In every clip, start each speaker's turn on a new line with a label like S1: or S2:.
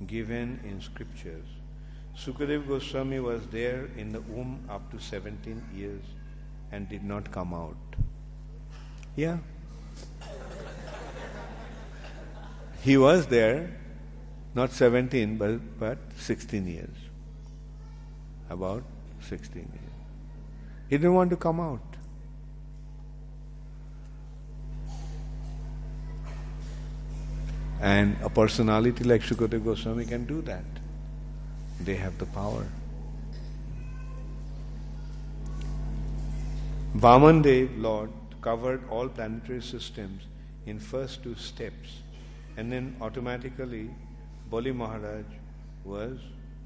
S1: given in scriptures. Sukadeva Goswami was there in the womb up to 17 years and did not come out. Yeah. He was there, not 17, but 16 years. About 16 years. He didn't want to come out. And a personality like Sukadeva Goswami can do that. They have the power. Vamandev, Lord, covered all planetary systems in first 2 steps, and then automatically Bali Maharaj was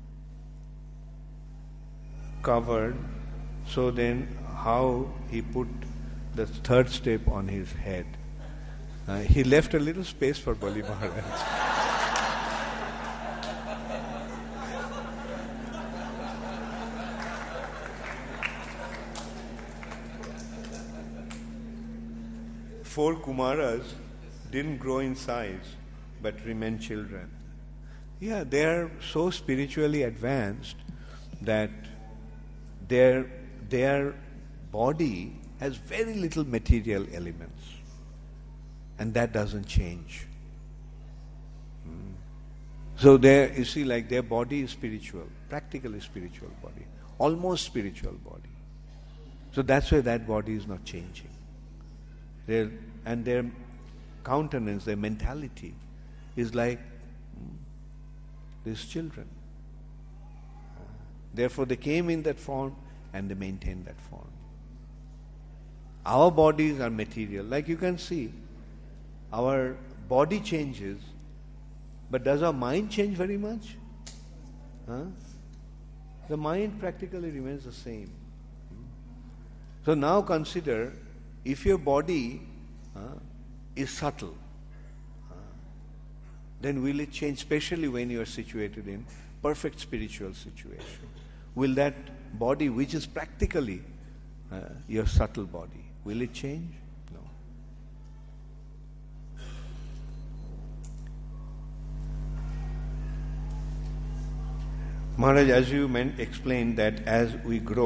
S1: covered. So then how he put the 3rd step on his head? He left a little space for Bali Maharaj. Four Kumaras didn't grow in size but remained children. Yeah, they are so spiritually advanced that their body has very little material elements, and that doesn't change. So you see, like their body is spiritual, practically spiritual body, almost spiritual body. So that's why that body is not changing. Their countenance, their mentality is like these children. Therefore they came in that form and they maintain that form. Our bodies are material. Like you can see, our body changes, but does our mind change very much? The mind practically remains the same. So now consider, if your body is subtle, then will it change, especially when you are situated in perfect spiritual situation? Will that body, which is practically your subtle body, will it change? No. Maharaj, as you explained that as we grow,